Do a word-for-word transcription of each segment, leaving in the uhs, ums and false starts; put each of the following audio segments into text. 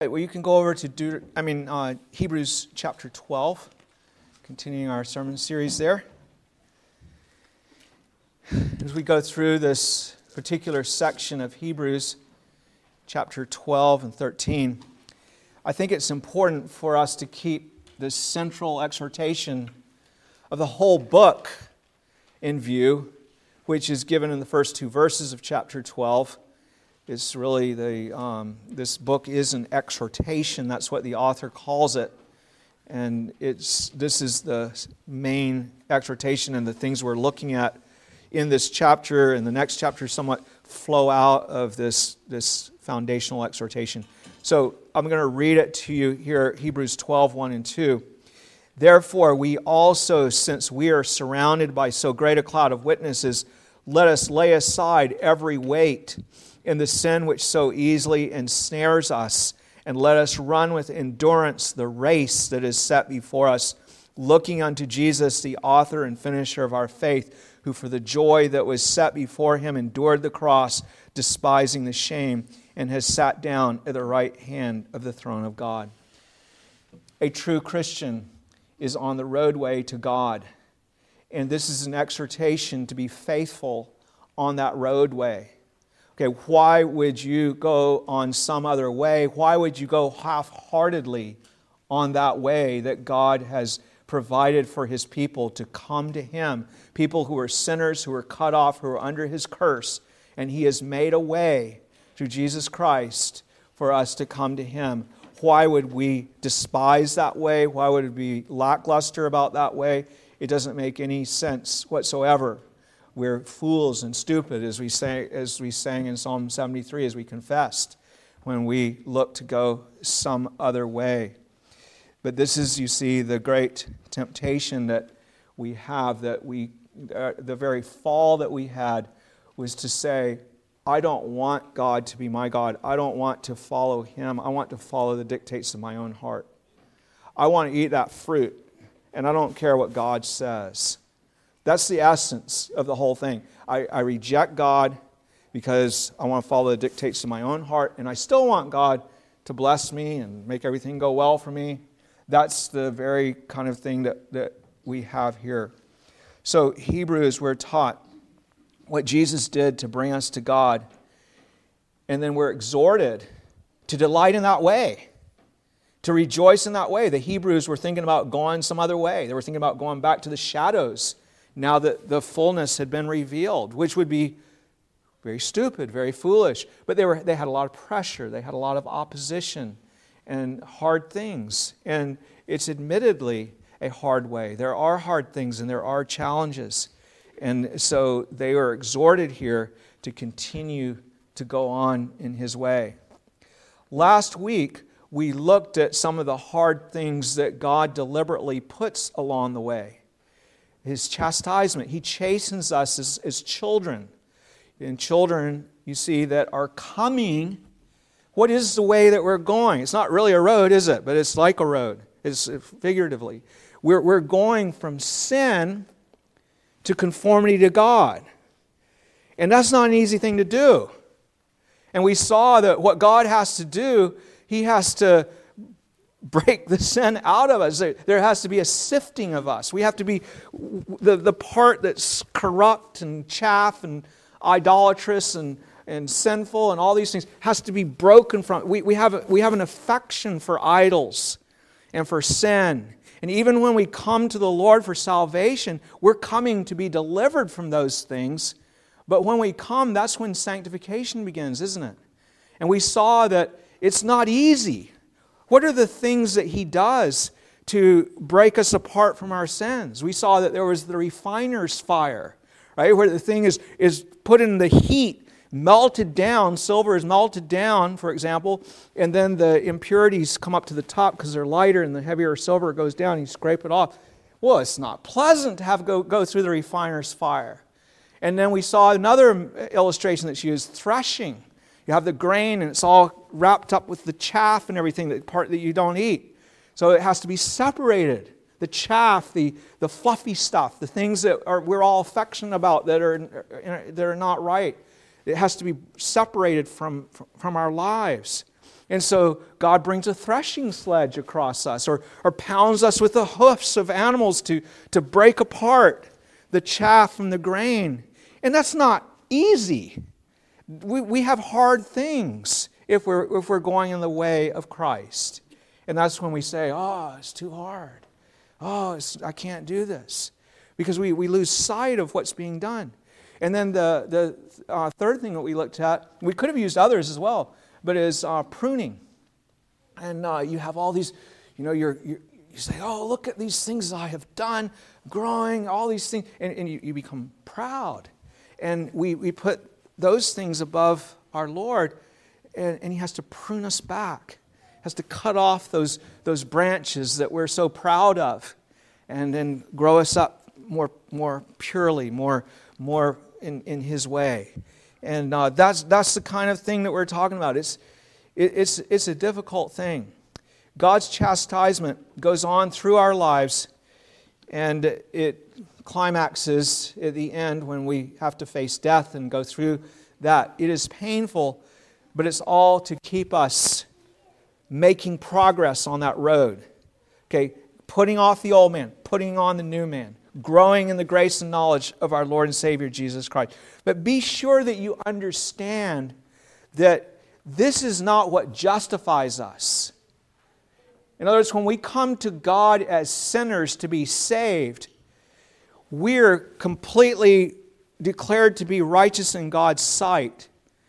Well, you can go over to Deut- I mean uh, Hebrews chapter twelve, continuing our sermon series there. As we go through this particular section of Hebrews, chapter twelve and thirteen, I think it's important for us to keep this central exhortation of the whole book in view, which is given in the first two verses of chapter twelve. It's really the um, this book is an exhortation. That's what the author calls it, and it's this is the main exhortation, and the things we're looking at in this chapter and the next chapter somewhat flow out of this this foundational exhortation. So I'm going to read it to you here, Hebrews twelve, one and two. Therefore, we also, since we are surrounded by so great a cloud of witnesses, let us lay aside every weight and the sin which so easily ensnares us, and let us run with endurance the race that is set before us, looking unto Jesus, the author and finisher of our faith, who for the joy that was set before him endured the cross, despising the shame, and has sat down at the right hand of the throne of God. A true Christian is on the roadway to God, and this is an exhortation to be faithful on that roadway. Okay, why would you go on some other way? Why would you go half-heartedly on that way that God has provided for His people to come to Him? People who are sinners, who are cut off, who are under His curse, and He has made a way through Jesus Christ for us to come to Him. Why would we despise that way? Why would we be lackluster about that way? It doesn't make any sense whatsoever. We're fools and stupid, as we say, as we sang in Psalm seventy-three, as we confessed, when we look to go some other way. But this is, you see, the great temptation that we have, that we, uh, the very fall that we had was to say, I don't want God to be my God. I don't want to follow Him. I want to follow the dictates of my own heart. I want to eat that fruit, and I don't care what God says. That's the essence of the whole thing. I, I reject God because I want to follow the dictates of my own heart, and I still want God to bless me and make everything go well for me. That's the very kind of thing that, that we have here. So Hebrews, we're taught what Jesus did to bring us to God, and then we're exhorted to delight in that way, to rejoice in that way. The Hebrews were thinking about going some other way. They were thinking about going back to the shadows now that the fullness had been revealed, which would be very stupid, very foolish. But they were they had a lot of pressure. They had a lot of opposition and hard things. And it's admittedly a hard way. There are hard things and there are challenges. And so they are exhorted here to continue to go on in His way. Last week, we looked at some of the hard things that God deliberately puts along the way. His chastisement. He chastens us as, as children. And children, you see, that are coming. What is the way that we're going? It's not really a road, is it? But it's like a road. It's figuratively. We're, we're going from sin to conformity to God. And that's not an easy thing to do. And we saw that what God has to do, He has to break the sin out of us. There has to be a sifting of us. We have to be, the, the part that's corrupt and chaff and idolatrous and, and sinful and all these things has to be broken from. We, we, have, we have an affection for idols and for sin. And even when we come to the Lord for salvation, we're coming to be delivered from those things. But when we come, that's when sanctification begins, isn't it? And we saw that it's not easy. What are the things that He does to break us apart from our sins? We saw that there was the refiner's fire, right? Where the thing is, is put in the heat, melted down. Silver is melted down, for example, and then the impurities come up to the top because they're lighter, and the heavier silver goes down, and you scrape it off. Well, it's not pleasant to have go, go through the refiner's fire. And then we saw another illustration that's used, threshing. You have the grain and it's all wrapped up with the chaff and everything, that part that you don't eat. So it has to be separated. The chaff, the, the fluffy stuff, the things that are we're all affectionate about that are, that are not right. It has to be separated from, from our lives. And so God brings a threshing sledge across us, or, or pounds us with the hoofs of animals to, to break apart the chaff from the grain. And that's not easy. We, we have hard things if we're, if we're going in the way of Christ. And that's when we say, oh, it's too hard. Oh, it's, I can't do this. Because we, we lose sight of what's being done. And then the, the uh, third thing that we looked at, we could have used others as well, but is uh, pruning. And uh, you have all these, you know, you're, you're, you say, oh, look at these things I have done, growing, all these things, and, and you, you become proud. And we, we put those things above our Lord, and, and He has to prune us back. He has to cut off those, those branches that we're so proud of, and then grow us up more, more purely, more, more in, in His way. And uh, that's that's the kind of thing that we're talking about. It's it, it's it's a difficult thing. God's chastisement goes on through our lives, and it climaxes at the end when we have to face death and go through that. It is painful, but it's all to keep us making progress on that road. Okay, putting off the old man, putting on the new man, growing in the grace and knowledge of our Lord and Savior Jesus Christ. But be sure that you understand that this is not what justifies us. In other words, when we come to God as sinners to be saved, we're completely declared to be righteous in God's sight.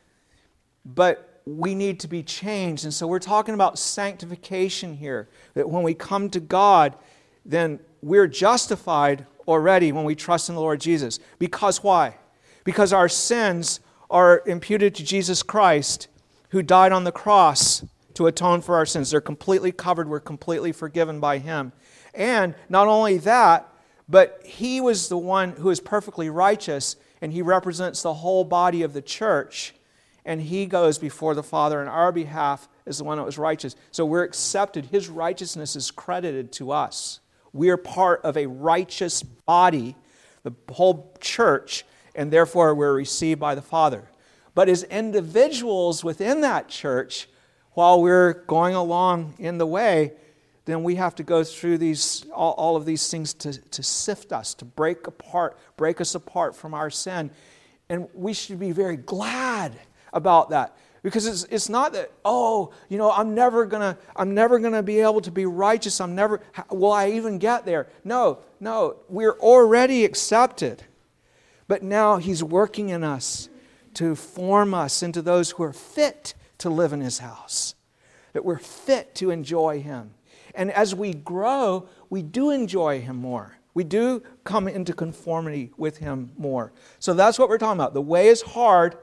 But we need to be changed. And so we're talking about sanctification here. That when we come to God, then we're justified already when we trust in the Lord Jesus. Because why? Because our sins are imputed to Jesus Christ, who died on the cross to atone for our sins. They're completely covered. We're completely forgiven by Him. And not only that, but He was the one who is perfectly righteous, and He represents the whole body of the church. And He goes before the Father on our behalf as the one that was righteous. So we're accepted. His righteousness is credited to us. We are part of a righteous body, the whole church, and therefore we're received by the Father. But as individuals within that church, while we're going along in the way, then we have to go through these all, all of these things to, to sift us, to break apart, break us apart from our sin. And we should be very glad about that. Because it's it's not that, oh, you know, I'm never gonna I'm never gonna be able to be righteous. I'm never will I even get there? No, no, we're already accepted. But now He's working in us to form us into those who are fit to live in His house. That we're fit to enjoy Him. And as we grow, we do enjoy Him more. We do come into conformity with Him more. So that's what we're talking about. The way is hard.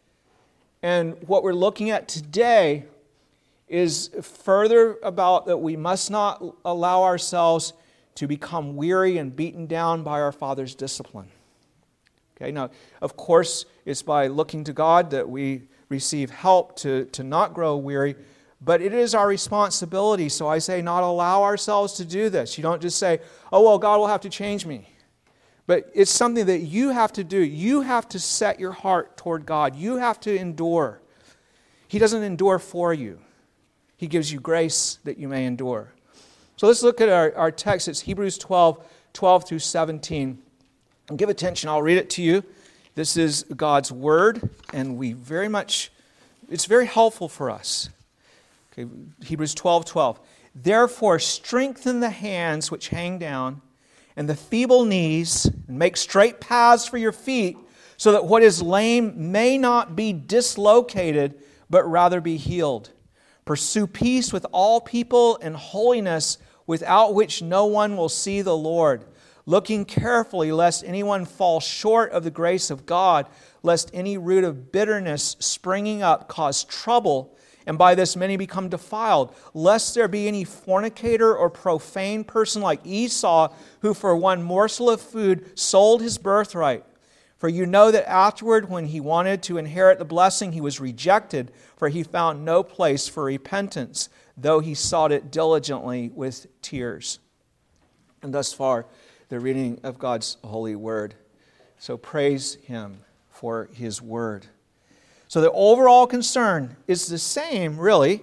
And what we're looking at today is further about that we must not allow ourselves to become weary and beaten down by our Father's discipline. Okay, now, of course, it's by looking to God that we receive help to, to not grow weary, but it is our responsibility. So I say not allow ourselves to do this. You don't just say, oh, well, God will have to change me. But it's something that you have to do. You have to set your heart toward God. You have to endure. He doesn't endure for you. He gives you grace that you may endure. So let's look at our, our text. It's Hebrews twelve, twelve through seventeen. And give attention. I'll read it to you. This is God's Word, and we very much, it's very helpful for us. Okay, Hebrews twelve, twelve. Therefore, strengthen the hands which hang down, and the feeble knees, and make straight paths for your feet, so that what is lame may not be dislocated, but rather be healed. Pursue peace with all people and holiness, without which no one will see the Lord. Looking carefully, lest anyone fall short of the grace of God, lest any root of bitterness springing up cause trouble, and by this many become defiled, lest there be any fornicator or profane person like Esau, who for one morsel of food sold his birthright. For you know that afterward, when he wanted to inherit the blessing, he was rejected, for he found no place for repentance, though he sought it diligently with tears. And thus far, the reading of God's holy word. So praise Him for His word. So the overall concern is the same, really,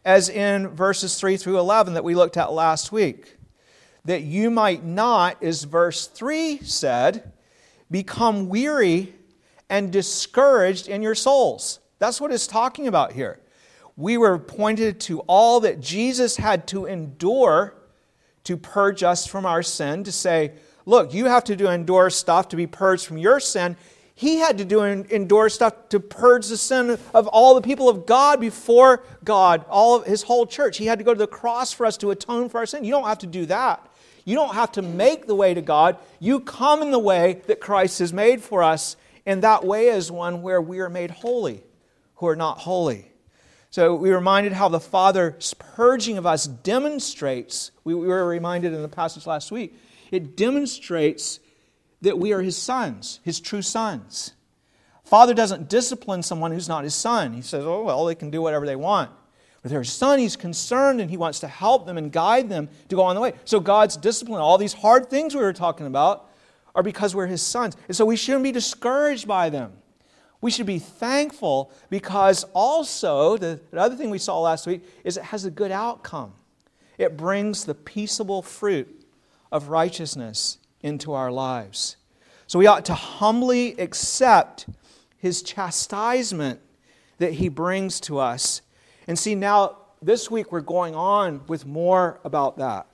as in verses three through eleven that we looked at last week. That you might not, as verse three said, become weary and discouraged in your souls. That's what it's talking about here. We were pointed to all that Jesus had to endure to purge us from our sin, to say, look, you have to do endure stuff to be purged from your sin. He had to do endure stuff to purge the sin of all the people of God before God, all of His whole church. He had to go to the cross for us to atone for our sin. You don't have to do that. You don't have to make the way to God. You come in the way that Christ has made for us, and that way is one where we are made holy, who are not holy. So we were reminded how the Father's purging of us demonstrates, we were reminded in the passage last week, it demonstrates that we are His sons, His true sons. Father doesn't discipline someone who's not His son. He says, oh, well, they can do whatever they want. With their son, He's concerned and He wants to help them and guide them to go on the way. So God's discipline, all these hard things we were talking about, are because we're His sons. And so we shouldn't be discouraged by them. We should be thankful because also, the, the other thing we saw last week is it has a good outcome. It brings the peaceable fruit of righteousness into our lives. So we ought to humbly accept His chastisement that He brings to us. And see, now, this week we're going on with more about that.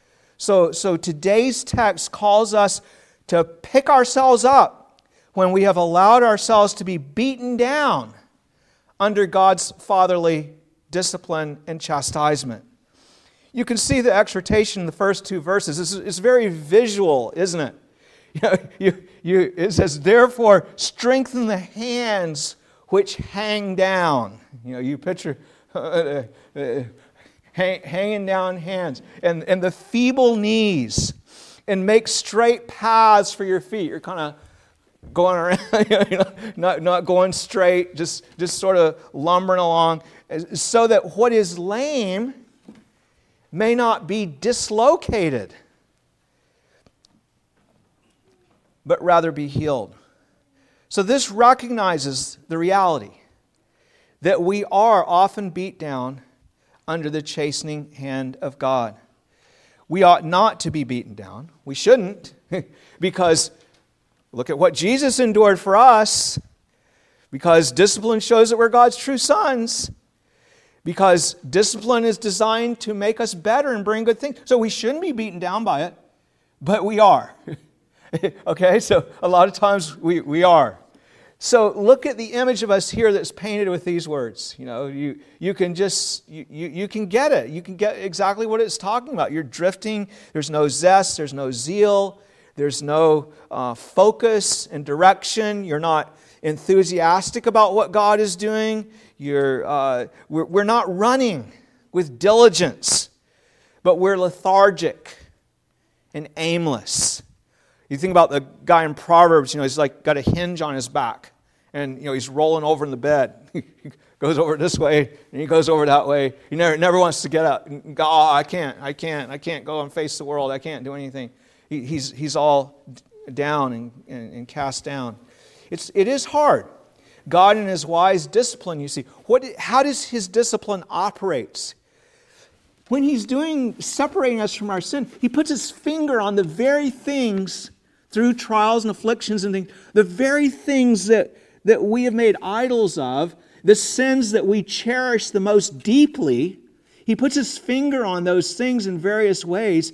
So, so today's text calls us to pick ourselves up when we have allowed ourselves to be beaten down under God's fatherly discipline and chastisement. You can see the exhortation in the first two verses. It's, it's very visual, isn't it? You know, you, you, it says, therefore, strengthen the hands which hang down. You know, you picture uh, uh, hang, hanging down hands. And, and the feeble knees. And make straight paths for your feet. You're kind of going around, you know, not, not going straight, just, just sort of lumbering along, so that what is lame may not be dislocated, but rather be healed. So this recognizes the reality that we are often beat down under the chastening hand of God. We ought not to be beaten down. We shouldn't, because look at what Jesus endured for us. Because discipline shows that we're God's true sons. Because discipline is designed to make us better and bring good things. So we shouldn't be beaten down by it, but we are. Okay, so a lot of times we, we are. So look at the image of us here that's painted with these words. You know, you, you can just, you, you, you can get it. You can get exactly what it's talking about. You're drifting. There's no zest. There's no zeal. There's no uh, focus and direction. You're not enthusiastic about what God is doing. You're, uh, we're, we're not running with diligence, but we're lethargic and aimless. You think about the guy in Proverbs, you know, he's like got a hinge on his back. And, you know, he's rolling over in the bed. He goes over this way, and he goes over that way. He never, never wants to get up and go, oh, I can't, I can't, I can't go and face the world. I can't do anything. He, he's, he's all down and, and, and cast down. It's, it is hard. God in His wise discipline, you see. What, how does His discipline operate? When He's doing, separating us from our sin, He puts His finger on the very things, through trials and afflictions and things, the very things that, that we have made idols of, the sins that we cherish the most deeply. He puts His finger on those things in various ways,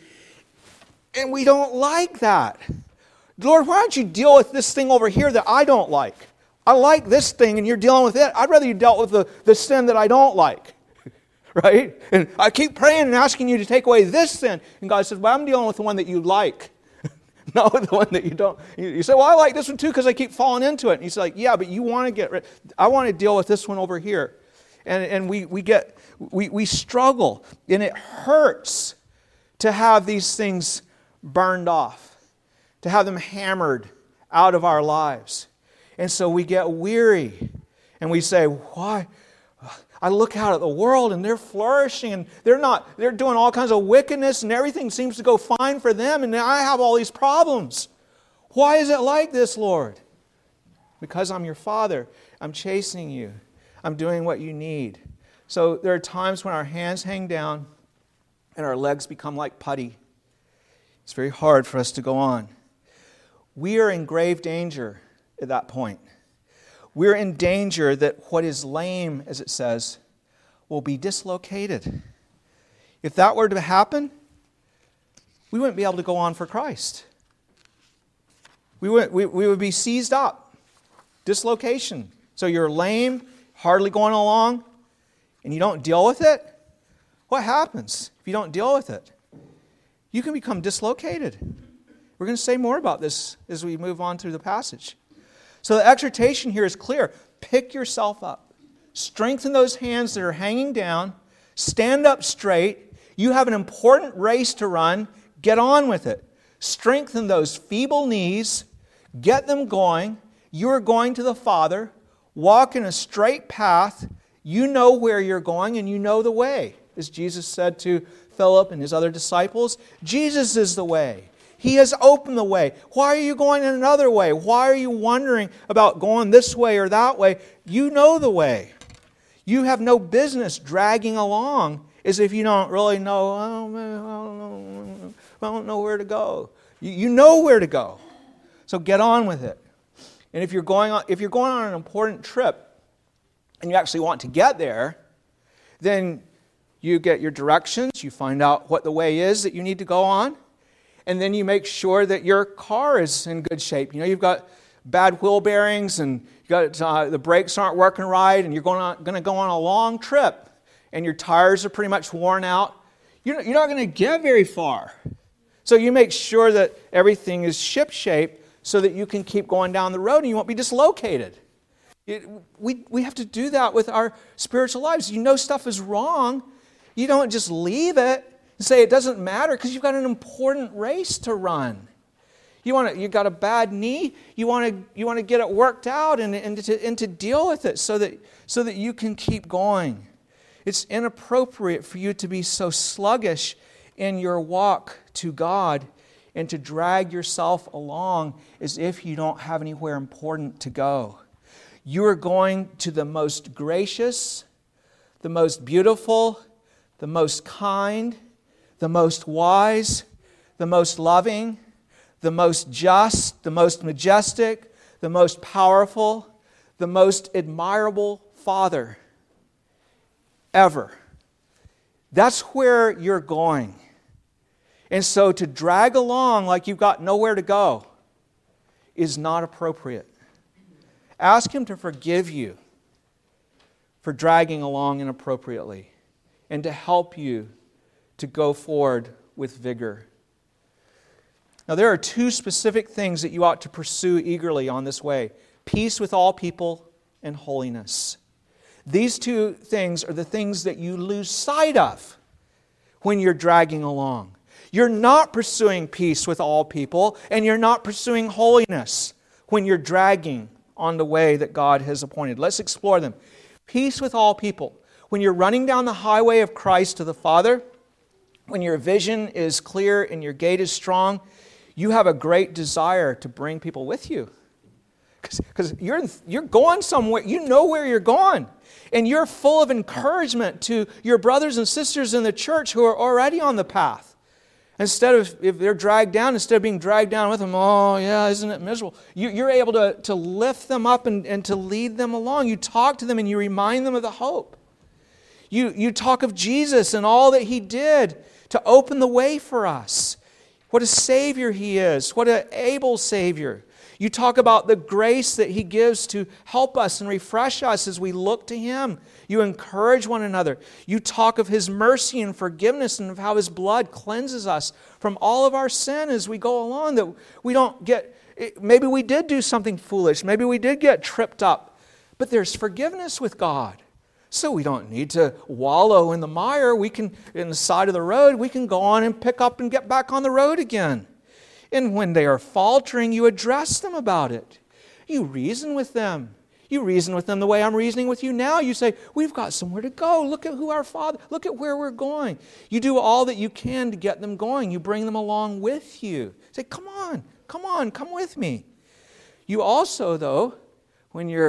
and we don't like that. Lord, why don't you deal with this thing over here that I don't like? I like this thing, and you're dealing with it. I'd rather you dealt with the, the sin that I don't like. Right? And I keep praying and asking you to take away this sin. And God says, well, I'm dealing with the one that you like. Not with the one that you don't. You say, well, I like this one too because I keep falling into it. And He's like, yeah, but you want to get rid. I want to deal with this one over here. And, and we, we get, we, we struggle. And it hurts to have these things burned off. To have them hammered out of our lives. And so we get weary. And we say, why? I look out at the world and they're flourishing and they're not, they're doing all kinds of wickedness and everything seems to go fine for them and I have all these problems. Why is it like this, Lord? Because I'm your Father. I'm chastening you. I'm doing what you need So there are times when our hands hang down and our legs become like putty. It's very hard for us to go on. We are in grave danger at that point. We're in danger that what is lame, as it says, will be dislocated. If that were to happen, we wouldn't be able to go on for Christ. We would, we, we would be seized up. Dislocation. So you're lame, hardly going along, and you don't deal with it. What happens if you don't deal with it? You can become dislocated. We're going to say more about this as we move on through the passage. So the exhortation here is clear. Pick yourself up. Strengthen those hands that are hanging down. Stand up straight. You have an important race to run. Get on with it. Strengthen those feeble knees. Get them going. You are going to the Father. Walk in a straight path. You know where you're going and you know the way. As Jesus said to Philip and his other disciples, Jesus is the way. He has opened the way. Why are you going in another way? Why are you wondering about going this way or that way? You know the way. You have no business dragging along as if you don't really know, oh, man, I don't know, I don't know where to go. You, you know where to go. So get on with it. And if you're going on, if you're going on an important trip and you actually want to get there, then you get your directions, you find out what the way is that you need to go on, and then you make sure that your car is in good shape. You know, you've got bad wheel bearings and you got uh, the brakes aren't working right, and you're going, on, going to go on a long trip, and your tires are pretty much worn out. You're, you're not going to get very far. So you make sure that everything is ship-shape so that you can keep going down the road and you won't be dislocated. It, we, we have to do that with our spiritual lives. You know stuff is wrong. You don't just leave it and say it doesn't matter because you've got an important race to run. You want to, you've got a bad knee. You want to, you want to get it worked out and, and, to, and to deal with it so that, so that you can keep going. It's inappropriate for you to be so sluggish in your walk to God and to drag yourself along as if you don't have anywhere important to go. You are going to the most gracious, the most beautiful, the most kind, the most wise, the most loving, the most just, the most majestic, the most powerful, the most admirable Father ever. That's where you're going. And so to drag along like you've got nowhere to go is not appropriate. Ask Him to forgive you for dragging along inappropriately and to help you to go forward with vigor. Now, there are two specific things that you ought to pursue eagerly on this way: peace with all people and holiness. These two things are the things that you lose sight of when you're dragging along. You're not pursuing peace with all people, and you're not pursuing holiness when you're dragging on the way that God has appointed. Let's explore them. Peace with all people. When you're running down the highway of Christ to the Father, when your vision is clear and your gait is strong, you have a great desire to bring people with you. Because you're, you're going somewhere, you know where you're going. And you're full of encouragement to your brothers and sisters in the church who are already on the path. Instead of, if they're dragged down, instead of being dragged down with them, oh yeah, isn't it miserable? You, you're able to, to lift them up and, and to lead them along. You talk to them and you remind them of the hope. You, you talk of Jesus and all that He did to open the way for us. What a Savior He is. What an able Savior. You talk about the grace that He gives to help us and refresh us as we look to Him. You encourage one another. You talk of His mercy and forgiveness and of how His blood cleanses us from all of our sin as we go along. That we don't get, maybe we did do something foolish. Maybe we did get tripped up. But there's forgiveness with God. So we don't need to wallow in the mire. We can, in the side of the road, we can go on and pick up and get back on the road again. And when they are faltering, you address them about it. You reason with them. You reason with them the way I'm reasoning with you now. You say, we've got somewhere to go. Look at who our Father, look at where we're going. You do all that you can to get them going. You bring them along with you. Say, come on, come on, come with me. You also, though, when you're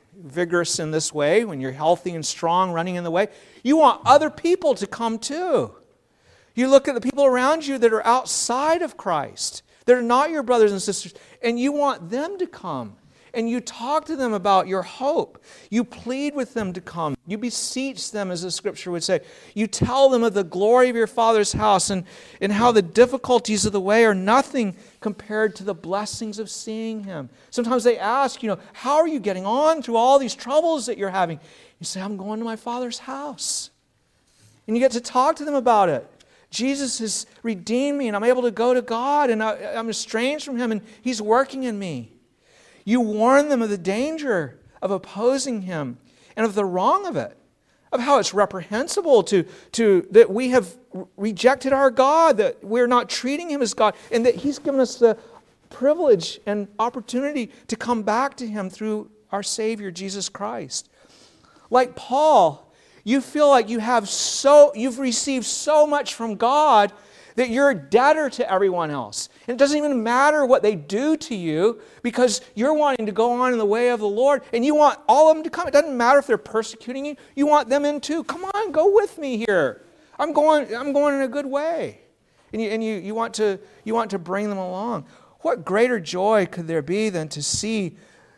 vigorous in this way, when you're healthy and strong, running in the way, you want other people to come too. You look at the people around you that are outside of Christ, that are not your brothers and sisters, and you want them to come. And you talk to them about your hope. You plead with them to come. You beseech them, as the Scripture would say. You tell them of the glory of your Father's house and, and how the difficulties of the way are nothing compared to the blessings of seeing Him. Sometimes they ask, you know, how are you getting on through all these troubles that you're having? You say, I'm going to my Father's house. And you get to talk to them about it. Jesus has redeemed me, and I'm able to go to God, and I, I'm estranged from Him, and He's working in me. You warn them of the danger of opposing Him and of the wrong of it, of how it's reprehensible to, to that we have rejected our God, that we're not treating Him as God, and that He's given us the privilege and opportunity to come back to Him through our Savior, Jesus Christ. Like Paul, you feel like you have so, you've received so much from God that you're a debtor to everyone else. And it doesn't even matter what they do to you, because you're wanting to go on in the way of the Lord, and you want all of them to come. It doesn't matter if they're persecuting you. You want them in too. Come on, go with me here. I'm going, I'm going in a good way. And, you, and you, you, want to, you want to bring them along. What greater joy could there be than to see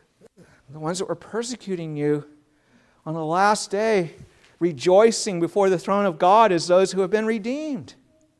the ones that were persecuting you on the last day rejoicing before the throne of God as those who have been redeemed?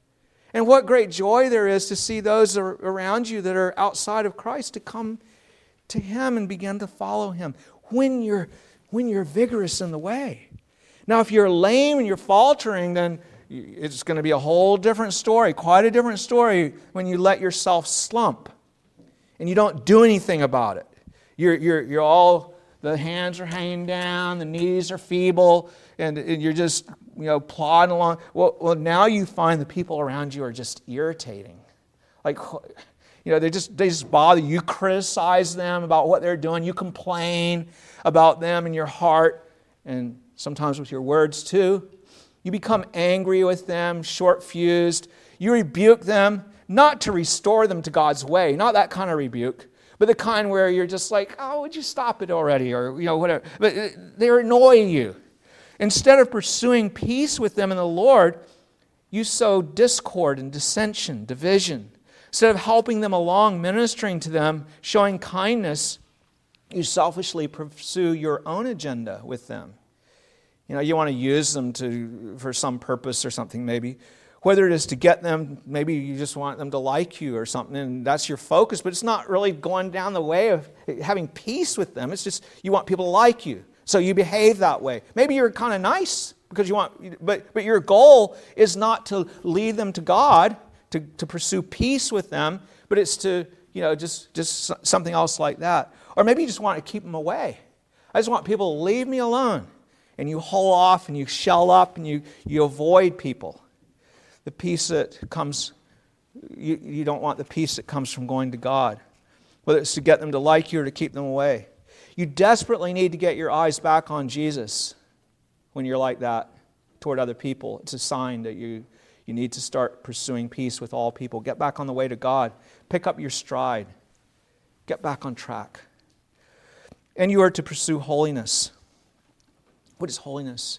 And what great joy there is to see those around you that are outside of Christ to come to Him and begin to follow Him when you're, when you're vigorous in the way. Now, if you're lame and you're faltering, then it's going to be a whole different story, quite a different story when you let yourself slump and you don't do anything about it. You're, you're, you're all, the hands are hanging down, the knees are feeble, and, and you're just, you know, plodding along. Well, well, now you find the people around you are just irritating. Like, you know, they just they just bother you. You criticize them about what they're doing. You complain about them in your heart, and sometimes with your words too. You become angry with them, short-fused. You rebuke them, not to restore them to God's way, not that kind of rebuke, but the kind where you're just like, oh, would you stop it already, or, you know, whatever. But they annoy you. Instead of pursuing peace with them in the Lord, you sow discord and dissension, division. Instead of helping them along, ministering to them, showing kindness, you selfishly pursue your own agenda with them. You know, you want to use them to for some purpose or something maybe. Whether it is to get them, maybe you just want them to like you or something, and that's your focus, but it's not really going down the way of having peace with them. It's just you want people to like you. So you behave that way. Maybe you're kind of nice because you want, but but your goal is not to lead them to God, to, to pursue peace with them, but it's to, you know, just, just something else like that. Or maybe you just want to keep them away. I just want people to leave me alone. And you haul off and you shell up and you, you avoid people. The peace that comes, you, you don't want the peace that comes from going to God. Whether it's to get them to like you or to keep them away. You desperately need to get your eyes back on Jesus when you're like that toward other people. It's a sign that you, you need to start pursuing peace with all people. Get back on the way to God. Pick up your stride. Get back on track. And you are to pursue holiness. What is holiness?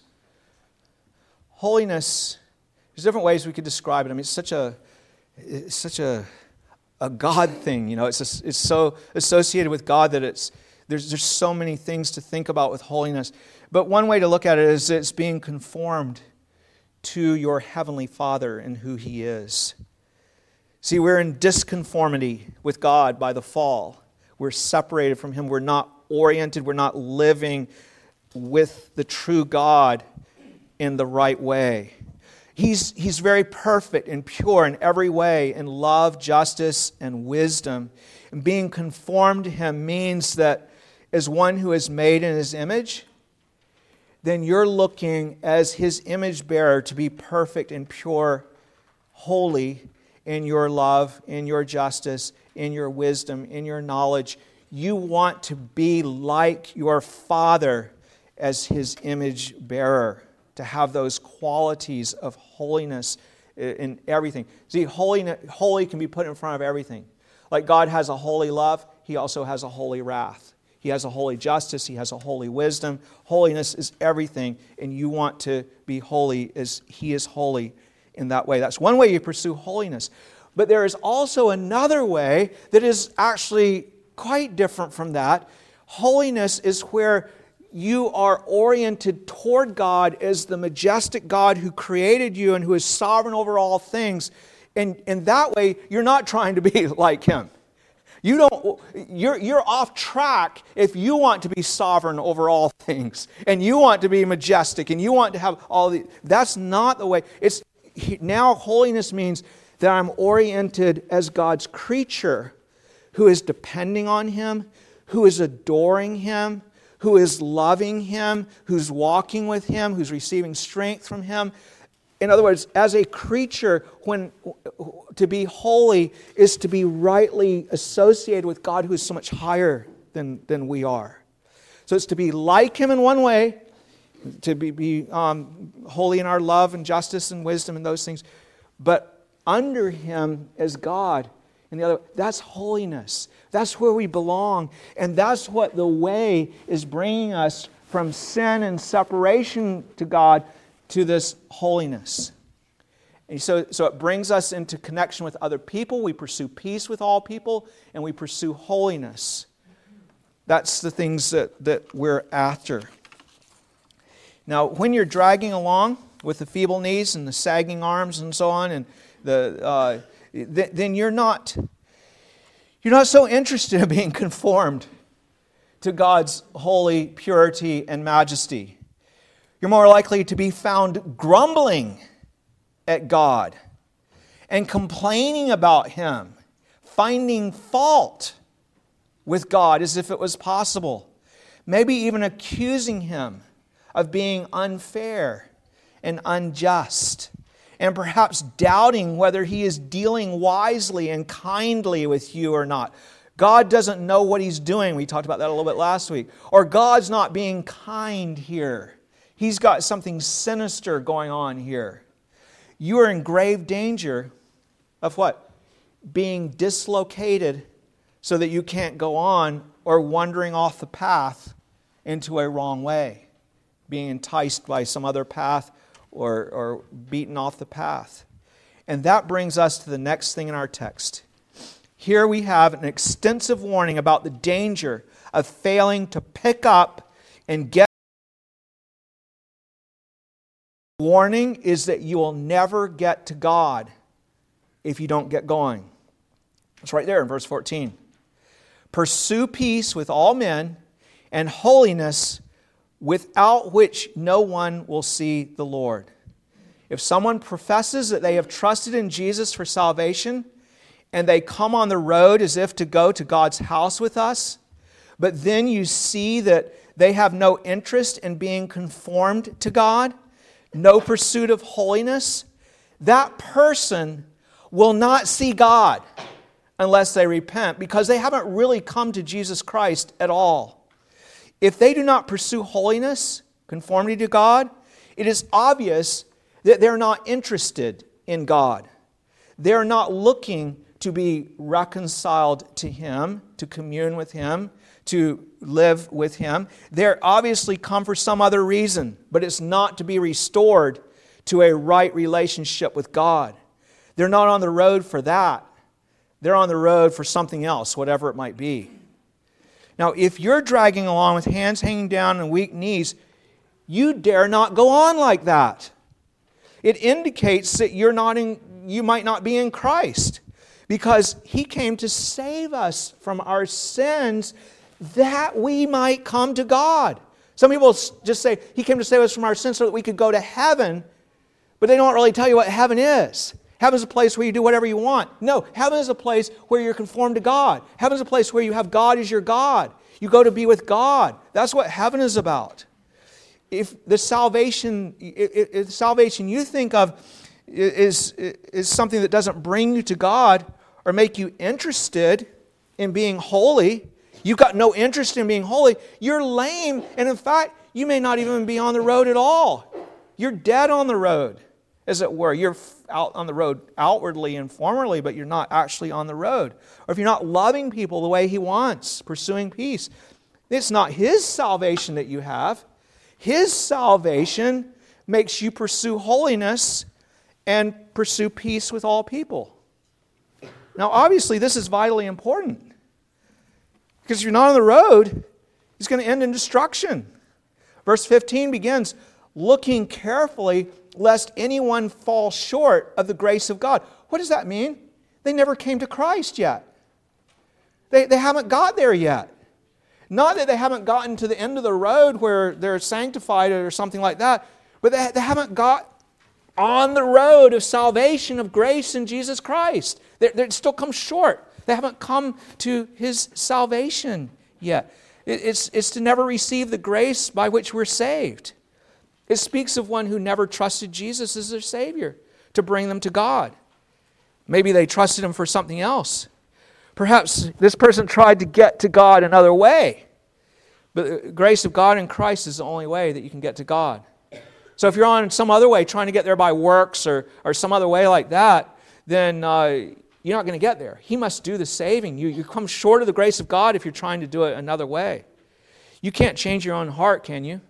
Holiness, there's different ways we could describe it. I mean, it's such a, it's such a, a God thing. You know, it's a, it's so associated with God that it's There's, there's so many things to think about with holiness. But one way to look at it is it's being conformed to your Heavenly Father and who He is. See, we're in disconformity with God by the fall. We're separated from Him. We're not oriented. We're not living with the true God in the right way. He's, he's very perfect and pure in every way, in love, justice, and wisdom. And being conformed to Him means that as one who is made in His image, then you're looking as His image bearer to be perfect and pure, holy in your love, in your justice, in your wisdom, in your knowledge. You want to be like your Father as His image bearer, to have those qualities of holiness in everything. See, holy, holy can be put in front of everything. Like God has a holy love, He also has a holy wrath. He has a holy justice. He has a holy wisdom. Holiness is everything, and you want to be holy as He is holy in that way. That's one way you pursue holiness. But there is also another way that is actually quite different from that. Holiness is where you are oriented toward God as the majestic God who created you and who is sovereign over all things. And in that way, you're not trying to be like Him. You don't, you're, you're off track if you want to be sovereign over all things and you want to be majestic and you want to have all the, that's not the way. It's now holiness means that I'm oriented as God's creature who is depending on Him, who is adoring Him, who is loving Him, who's walking with Him, who's receiving strength from Him. In other words, as a creature, when to be holy is to be rightly associated with God who is so much higher than, than we are. So it's to be like Him in one way, to be, be um, holy in our love and justice and wisdom and those things, but under Him as God. And the other, that's holiness. That's where we belong. And that's what the way is bringing us from sin and separation to God to this holiness. And so, so it brings us into connection with other people. We pursue peace with all people, and we pursue holiness. That's the things that, that we're after. Now, when you're dragging along with the feeble knees and the sagging arms and so on, and the uh, th- then you're not you're not so interested in being conformed to God's holy purity and majesty. You're more likely to be found grumbling at God and complaining about Him, finding fault with God as if it was possible, maybe even accusing Him of being unfair and unjust, and perhaps doubting whether He is dealing wisely and kindly with you or not. God doesn't know what He's doing. We talked about that a little bit last week. Or God's not being kind here. He's got something sinister going on here. You are in grave danger of what? Being dislocated so that you can't go on, or wandering off the path into a wrong way, being enticed by some other path or, or beaten off the path. And that brings us to the next thing in our text. Here we have an extensive warning about the danger of failing to pick up and get. The warning is that you will never get to God if you don't get going. It's right there in verse fourteen. Pursue peace with all men and holiness, without which no one will see the Lord. If someone professes that they have trusted in Jesus for salvation, and they come on the road as if to go to God's house with us, but then you see that they have no interest in being conformed to God, no pursuit of holiness, that person will not see God unless they repent, because they haven't really come to Jesus Christ at all. If they do not pursue holiness, conformity to God, it is obvious that they're not interested in God. They're not looking to be reconciled to Him, to commune with Him, to live with Him. They're obviously come for some other reason, but it's not to be restored to a right relationship with God. They're not on the road for that. They're on the road for something else, whatever it might be. Now, if you're dragging along with hands hanging down and weak knees, you dare not go on like that. It indicates that you're not in, you might not be in Christ, because He came to save us from our sins that we might come to God. Some people just say He came to save us from our sins so that we could go to heaven, but they don't really tell you what heaven is. Heaven is a place where you do whatever you want. No, heaven is a place where you're conformed to God. Heaven is a place where you have God as your God. You go to be with God. That's what heaven is about. If the salvation, if the salvation you think of is, is something that doesn't bring you to God or make you interested in being holy, you've got no interest in being holy, you're lame, and in fact, you may not even be on the road at all. You're dead on the road, as it were. You're out on the road outwardly and formally, but you're not actually on the road. Or if you're not loving people the way He wants, pursuing peace, It's not His salvation that you have. His salvation makes you pursue holiness and pursue peace with all people. Now, obviously, this is vitally important. Because if you're not on the road, it's going to end in destruction. Verse fifteen begins, looking carefully lest anyone fall short of the grace of God. What does that mean? They never came to Christ yet. They, they haven't got there yet. Not that they haven't gotten to the end of the road where they're sanctified or something like that, but they, they haven't got on the road of salvation, of grace in Jesus Christ. They they still come short. They haven't come to His salvation yet. It, it's, it's to never receive the grace by which we're saved. It speaks of one who never trusted Jesus as their Savior to bring them to God. Maybe they trusted Him for something else. Perhaps this person tried to get to God another way. But the grace of God in Christ is the only way that you can get to God. So if you're on some other way, trying to get there by works or, or some other way like that, then uh, you're not going to get there. He must do the saving. You, you come short of the grace of God if you're trying to do it another way. You can't change your own heart, can you?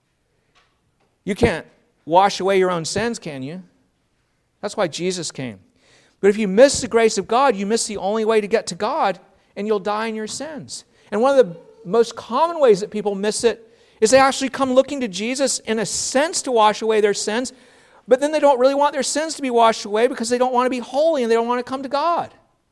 You can't wash away your own sins, can you? That's why Jesus came. But if you miss the grace of God, you miss the only way to get to God, and you'll die in your sins. And one of the most common ways that people miss it is they actually come looking to Jesus in a sense to wash away their sins, but then they don't really want their sins to be washed away because they don't want to be holy and they don't want to come to God.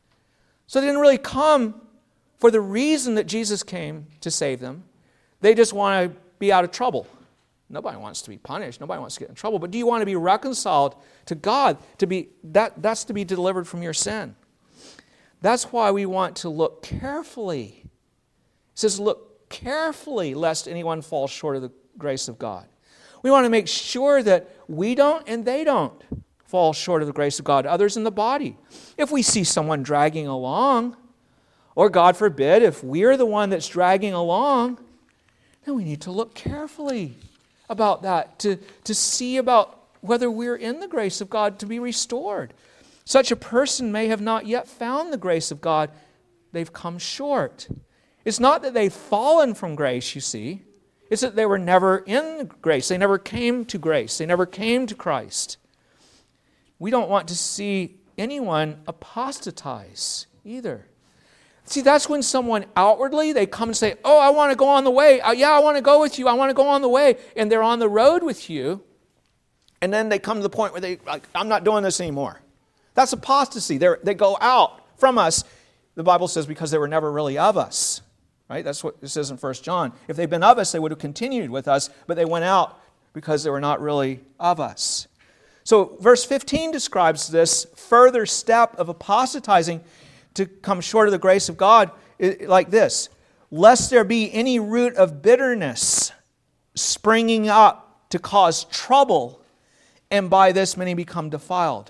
So they didn't really come for the reason that Jesus came to save them. They just want to be out of trouble. Nobody wants to be punished. Nobody wants to get in trouble. But do you want to be reconciled to God? To be that, that's to be delivered from your sin. That's why we want to look carefully. It says, look carefully lest anyone fall short of the grace of God. We want to make sure that we don't and they don't fall short of the grace of God, others in the body. If we see someone dragging along, or God forbid, if we're the one that's dragging along, then we need to look carefully about that, to, to see about whether we're in the grace of God to be restored. Such a person may have not yet found the grace of God. They've come short. It's not that they've fallen from grace, you see. It's that they were never in grace. They never came to grace. They never came to Christ. We don't want to see anyone apostatize either. See, that's when someone outwardly, they come and say, oh, I want to go on the way. Uh, yeah, I want to go with you. I want to go on the way. And they're on the road with you. And then they come to the point where they, like, I'm not doing this anymore. That's apostasy. They're, they go out from us, the Bible says, because they were never really of us. Right? That's what it says in First John. If they'd been of us, they would have continued with us, but they went out because they were not really of us. So verse fifteen describes this further step of apostatizing to come short of the grace of God like this. Lest there be any root of bitterness springing up to cause trouble, and by this many become defiled.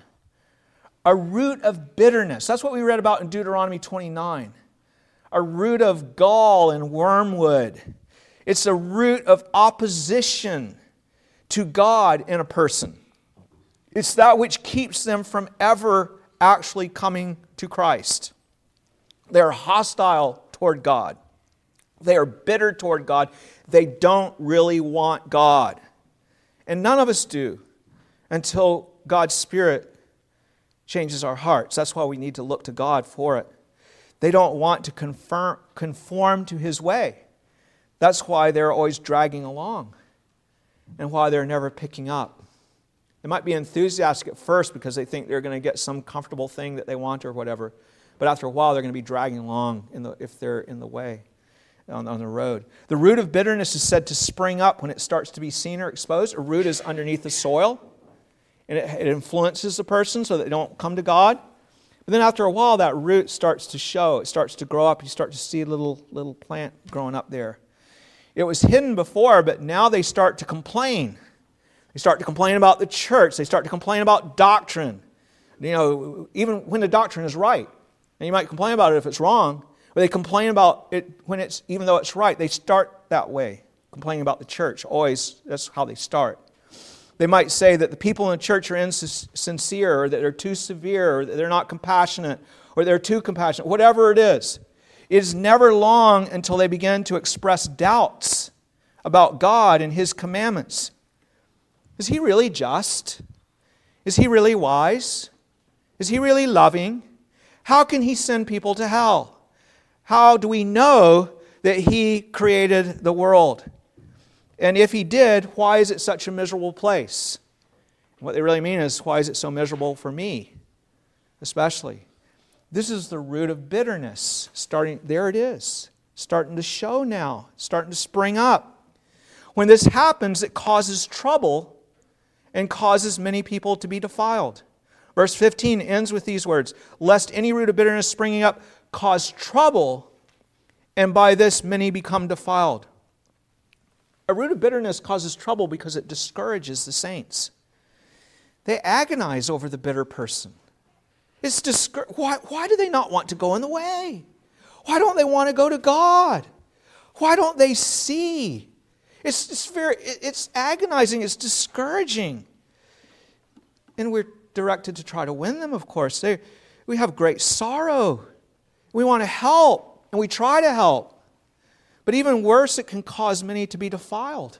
A root of bitterness. That's what we read about in Deuteronomy twenty-nine. A root of gall and wormwood. It's a root of opposition to God in a person. It's that which keeps them from ever actually coming to Christ. They're hostile toward God. They are bitter toward God. They don't really want God. And none of us do until God's Spirit changes our hearts. That's why we need to look to God for it. They don't want to confirm, conform to His way. That's why they're always dragging along and why they're never picking up. They might be enthusiastic at first because they think they're going to get some comfortable thing that they want or whatever. But after a while, they're going to be dragging along in the, if they're in the way, on, on the road. The root of bitterness is said to spring up when it starts to be seen or exposed. A root is underneath the soil, and it, it influences the person so that they don't come to God. But then after a while, that root starts to show. It starts to grow up. You start to see a little, little plant growing up there. It was hidden before, but now they start to complain. They start to complain about the church. They start to complain about doctrine. You know, even when the doctrine is right. And you might complain about it if it's wrong, but they complain about it when it's, even though it's right. They start that way, complaining about the church. Always, that's how they start. They might say that the people in the church are insincere, or that they're too severe, or that they're not compassionate, or they're too compassionate, whatever it is. It is never long until they begin to express doubts about God and His commandments. Is He really just? Is He really wise? Is He really loving? How can He send people to hell? How do we know that He created the world? And if He did, why is it such a miserable place? What they really mean is, why is it so miserable for me, especially? This is the root of bitterness. Starting, there it is, starting to show now, starting to spring up. When this happens, it causes trouble and causes many people to be defiled. Verse fifteen ends with these words, lest any root of bitterness springing up cause trouble, and by this many become defiled. A root of bitterness causes trouble because it discourages the saints. They agonize over the bitter person. It's discour- why, why do they not want to go in the way? Why don't they want to go to God? Why don't they see? It's, it's very, it's agonizing, it's discouraging. And we're directed to try to win them, of course. They, we have great sorrow. We want to help, and we try to help. But even worse, it can cause many to be defiled.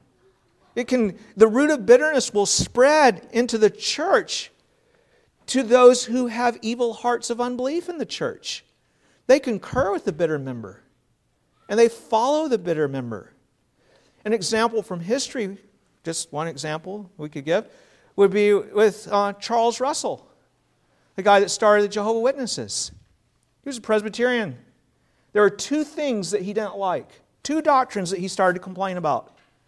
It can, the root of bitterness will spread into the church to those who have evil hearts of unbelief in the church. They concur with the bitter member, and they follow the bitter member. An example from history, just one example we could give, would be with uh, Charles Russell, the guy that started the Jehovah's Witnesses. He was a Presbyterian. There were two things that he didn't like, two doctrines that he started to complain about.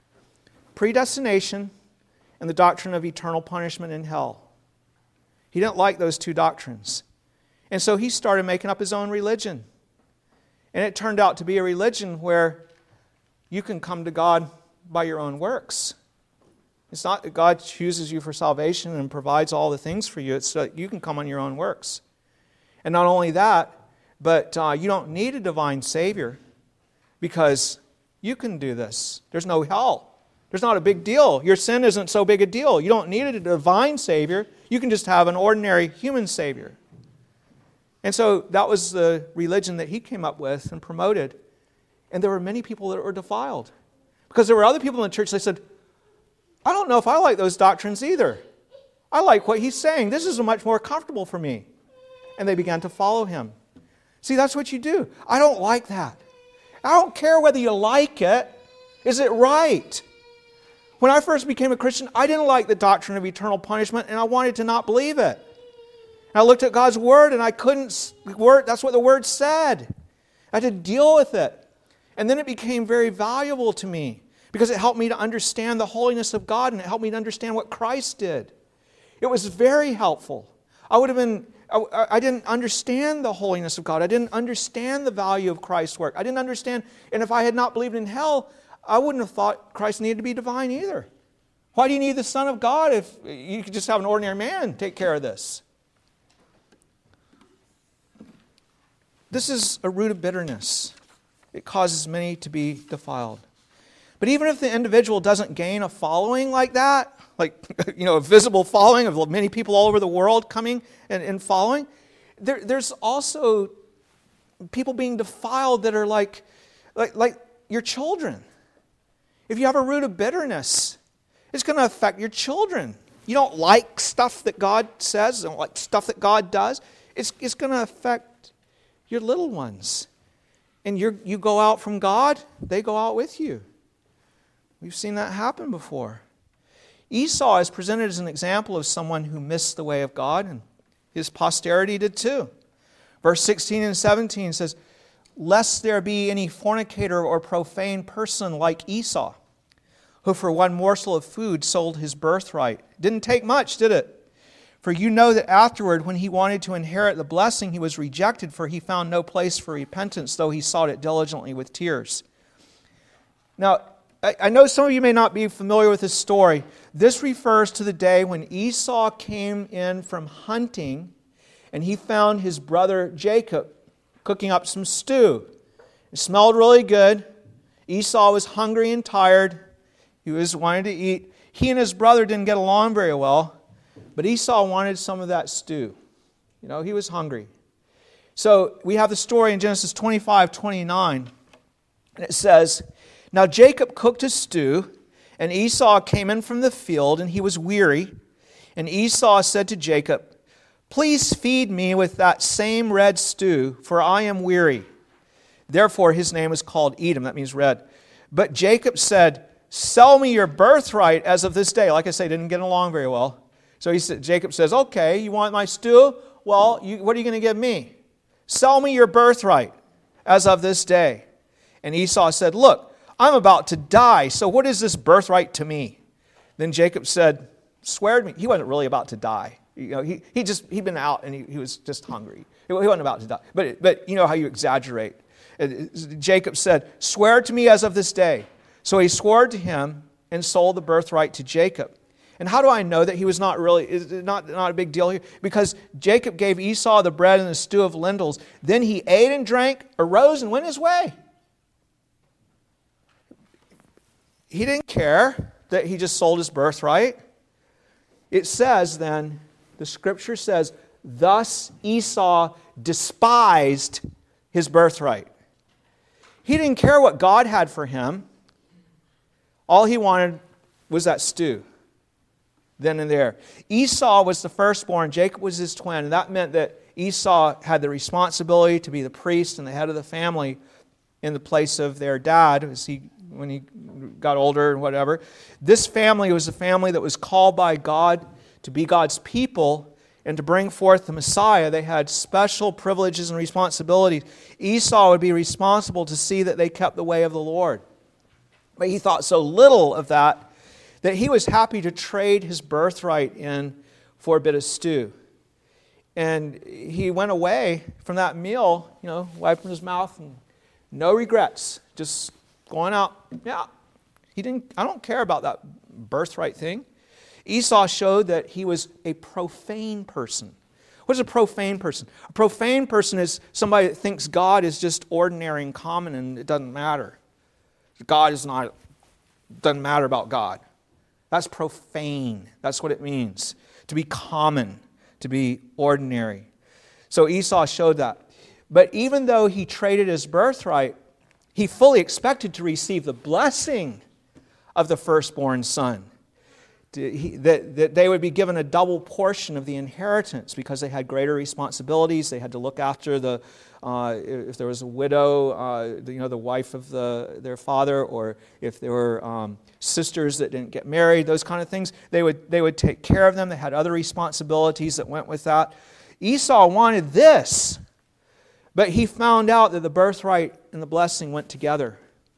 Predestination and the doctrine of eternal punishment in hell. He didn't like those two doctrines. And so he started making up his own religion. And it turned out to be a religion where you can come to God by your own works. It's not that God chooses you for salvation and provides all the things for you. It's that you can come on your own works. And not only that, but uh, you don't need a divine Savior because you can do this. There's no hell. There's not a big deal. Your sin isn't so big a deal. You don't need a divine Savior. You can just have an ordinary human Savior. And so that was the religion that he came up with and promoted. And there were many people that were defiled. Because there were other people in the church that said, I don't know if I like those doctrines either. I like what he's saying. This is much more comfortable for me. And they began to follow him. See, that's what you do. I don't like that. I don't care whether you like it. Is it right? When I first became a Christian, I didn't like the doctrine of eternal punishment, and I wanted to not believe it. And I looked at God's Word, and I couldn't, word, that's what the Word said. I had to deal with it. And then it became very valuable to me because it helped me to understand the holiness of God, and it helped me to understand what Christ did. It was very helpful. I would have been, I, I didn't understand the holiness of God. I didn't understand the value of Christ's work. I didn't understand, and if I had not believed in hell, I wouldn't have thought Christ needed to be divine either. Why do you need the Son of God if you could just have an ordinary man take care of this? This is a root of bitterness. It causes many to be defiled. But even if the individual doesn't gain a following like that, like you know, a visible following of many people all over the world coming and, and following, there, there's also people being defiled that are like, like, like your children. If you have a root of bitterness, it's going to affect your children. You don't like stuff that God says, don't like stuff that God does. It's, it's going to affect your little ones. And you you go out from God, they go out with you. We've seen that happen before. Esau is presented as an example of someone who missed the way of God, and his posterity did too. Verse sixteen and seventeen says, lest there be any fornicator or profane person like Esau, who for one morsel of food sold his birthright. Didn't take much, did it? For you know that afterward, when he wanted to inherit the blessing, he was rejected, for he found no place for repentance, though he sought it diligently with tears. Now, I know some of you may not be familiar with this story. This refers to the day when Esau came in from hunting, and he found his brother Jacob cooking up some stew. It smelled really good. Esau was hungry and tired. He was wanting to eat. He and his brother didn't get along very well, but Esau wanted some of that stew. You know, he was hungry. So we have the story in Genesis twenty-five, twenty-nine. And it says, "Now Jacob cooked a stew, and Esau came in from the field, and he was weary. And Esau said to Jacob, 'Please feed me with that same red stew, for I am weary.' Therefore his name is called Edom," that means red. "But Jacob said, 'Sell me your birthright as of this day.'" Like I say, didn't get along very well. So he said, Jacob says, "Okay, you want my stew? Well, you, what are you going to give me? Sell me your birthright as of this day." And Esau said, "Look, I'm about to die, so what is this birthright to me?" Then Jacob said, "Swear to me." He wasn't really about to die. You know, he, he just, he'd been out and he, he was just hungry. He wasn't about to die. But, but you know how you exaggerate. Jacob said, "Swear to me as of this day." So he swore to him and sold the birthright to Jacob. And how do I know that he was not really, is not, not a big deal here? Because Jacob gave Esau the bread and the stew of lentils. Then he ate and drank, arose and went his way. He didn't care that he just sold his birthright. It says then, the scripture says, "Thus Esau despised his birthright." He didn't care what God had for him. All he wanted was that stew. Then and there. Esau was the firstborn. Jacob was his twin. And that meant that Esau had the responsibility to be the priest and the head of the family in the place of their dad as he, when he got older and whatever. This family was a family that was called by God to be God's people and to bring forth the Messiah. They had special privileges and responsibilities. Esau would be responsible to see that they kept the way of the Lord. But he thought so little of that that he was happy to trade his birthright in for a bit of stew. And he went away from that meal, you know, wiping his mouth and no regrets, just going out. Yeah, he didn't. I don't care about that birthright thing. Esau showed that he was a profane person. What is a profane person? A profane person is somebody that thinks God is just ordinary and common and it doesn't matter. God is not, doesn't matter about God. That's profane. That's what it means. To be common, to be ordinary. So Esau showed that. But even though he traded his birthright, he fully expected to receive the blessing of the firstborn son. He, that, that they would be given a double portion of the inheritance because they had greater responsibilities. They had to look after the, uh, if there was a widow, uh, you know, the wife of the, their father, or if there were um, sisters that didn't get married, those kind of things. They would, they would take care of them. They had other responsibilities that went with that. Esau wanted this, but he found out that the birthright and the blessing went together.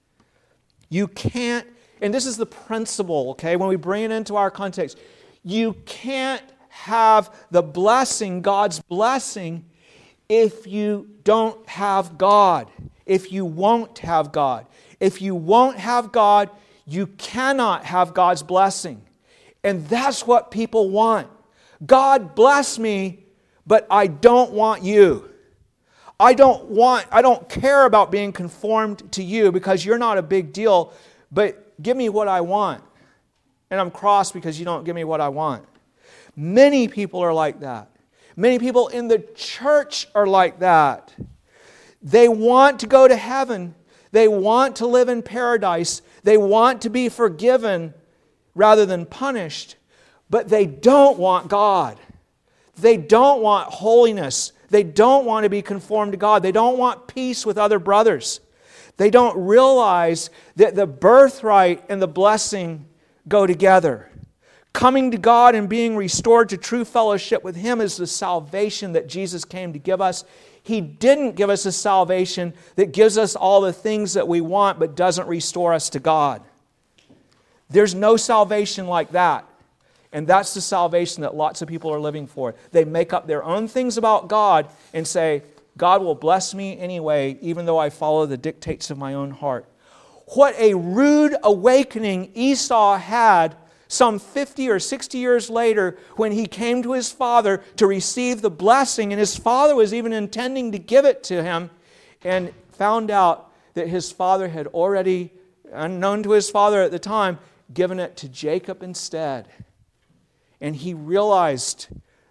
You can't. And this is the principle, okay, when we bring it into our context. You can't have the blessing, God's blessing, if you don't have God. If you won't have God. If you won't have God, you cannot have God's blessing. And that's what people want. God bless me, but I don't want you. I don't want, I don't care about being conformed to you because you're not a big deal, but give me what I want. And I'm cross because you don't give me what I want. Many people are like that. Many people in the church are like that. They want to go to heaven. They want to live in paradise. They want to be forgiven rather than punished. But they don't want God. They don't want holiness. They don't want to be conformed to God. They don't want peace with other brothers. They don't realize that the birthright and the blessing go together. Coming to God and being restored to true fellowship with Him is the salvation that Jesus came to give us. He didn't give us a salvation that gives us all the things that we want but doesn't restore us to God. There's no salvation like that. And that's the salvation that lots of people are living for. They make up their own things about God and say, God will bless me anyway, even though I follow the dictates of my own heart. What a rude awakening Esau had some fifty or sixty years later when he came to his father to receive the blessing, and his father was even intending to give it to him, and found out that his father had already, unknown to his father at the time, given it to Jacob instead. And he realized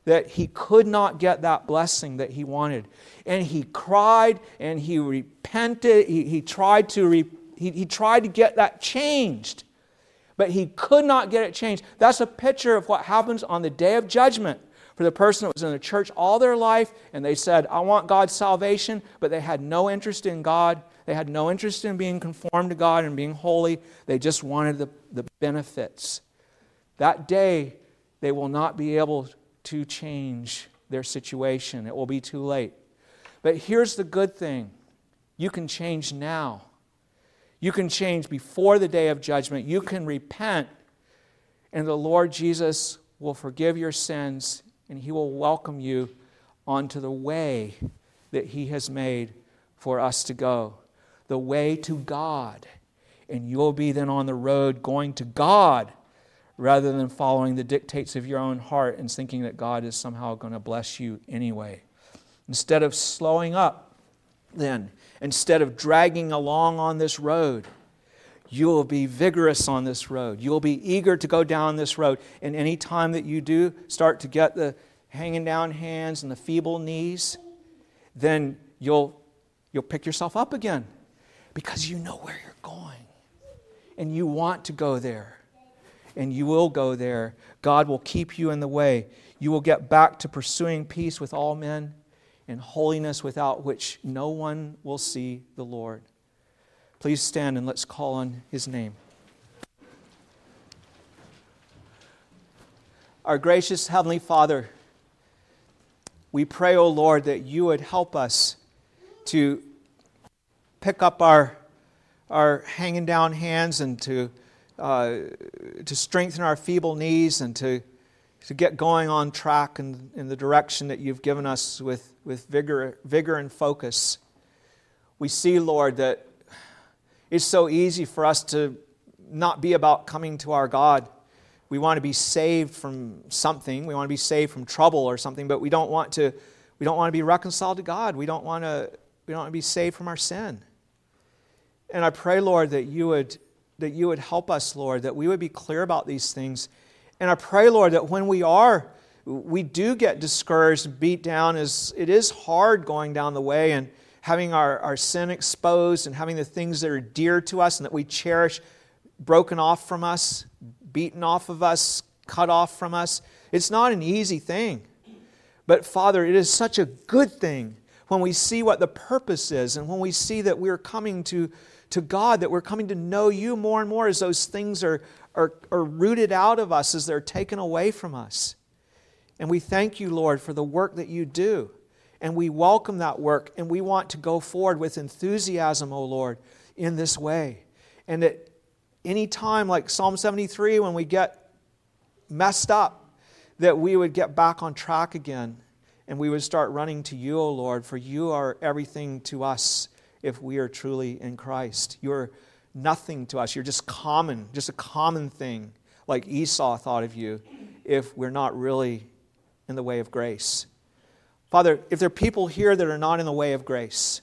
that he could not get that blessing that he wanted. And he cried and he repented. He, he, tried to re, he, he tried to get that changed. But he could not get it changed. That's a picture of what happens on the day of judgment for the person that was in the church all their life and they said, I want God's salvation, but they had no interest in God. They had no interest in being conformed to God and being holy. They just wanted the, the benefits. That day, they will not be able to change their situation. It will be too late. But here's the good thing. You can change now. You can change before the day of judgment. You can repent, and the Lord Jesus will forgive your sins, and He will welcome you onto the way that He has made for us to go. The way to God. And you'll be then on the road going to God rather than following the dictates of your own heart and thinking that God is somehow going to bless you anyway. Instead of slowing up, then, instead of dragging along on this road, you'll be vigorous on this road. You'll be eager to go down this road. And any time that you do start to get the hanging down hands and the feeble knees, then you'll you'll pick yourself up again because you know where you're going. And you want to go there. And you will go there. God will keep you in the way. You will get back to pursuing peace with all men and holiness without which no one will see the Lord. Please stand and let's call on His name. Our gracious Heavenly Father, we pray, O Lord, that You would help us to pick up our, our hanging down hands and to, uh, to strengthen our feeble knees and to, to get going on track in, in the direction that You've given us with, with vigor, vigor and focus. We see, Lord, that it's so easy for us to not be about coming to our God. We want to be saved from something. We want to be saved from trouble or something, but we don't want to we don't want to be reconciled to God. We don't want to we don't want to be saved from our sin. And I pray, Lord, that you would that you would help us, Lord, that we would be clear about these things. And I pray, Lord, that when we are we do get discouraged and beat down, as it is hard going down the way and having our, our sin exposed and having the things that are dear to us and that we cherish broken off from us, beaten off of us, cut off from us. It's not an easy thing. But Father, it is such a good thing when we see what the purpose is and when we see that we're coming to, to God, that we're coming to know You more and more as those things are, are, are rooted out of us, as they're taken away from us. And we thank You, Lord, for the work that You do. And we welcome that work, and we want to go forward with enthusiasm, O Lord, in this way. And at any time, like Psalm seventy-three, when we get messed up, that we would get back on track again, and we would start running to You, O Lord, for You are everything to us if we are truly in Christ. You're nothing to us. You're just common, just a common thing, like Esau thought of You, if we're not really in the way of grace. Father, if there are people here that are not in the way of grace,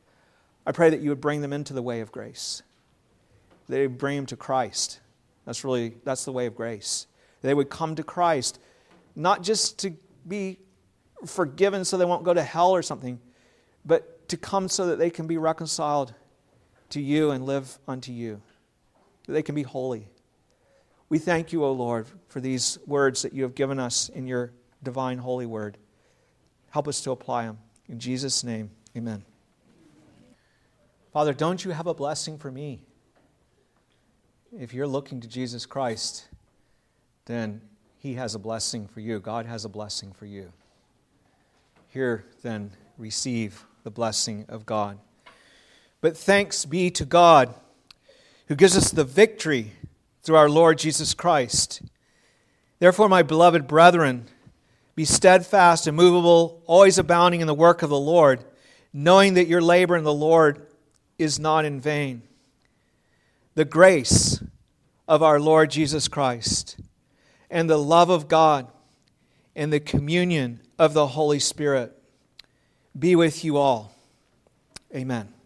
I pray that You would bring them into the way of grace. They would bring them to Christ. That's really, that's the way of grace. They would come to Christ, not just to be forgiven so they won't go to hell or something, but to come so that they can be reconciled to You and live unto You, that they can be holy. We thank You, O Lord, for these words that You have given us in Your divine holy word. Help us to apply them. In Jesus' name, amen. Father, don't You have a blessing for me? If you're looking to Jesus Christ, then He has a blessing for you. God has a blessing for you. Here, then, receive the blessing of God. But thanks be to God, who gives us the victory through our Lord Jesus Christ. Therefore, my beloved brethren, be steadfast, immovable, always abounding in the work of the Lord, knowing that your labor in the Lord is not in vain. The grace of our Lord Jesus Christ and the love of God and the communion of the Holy Spirit be with you all. Amen.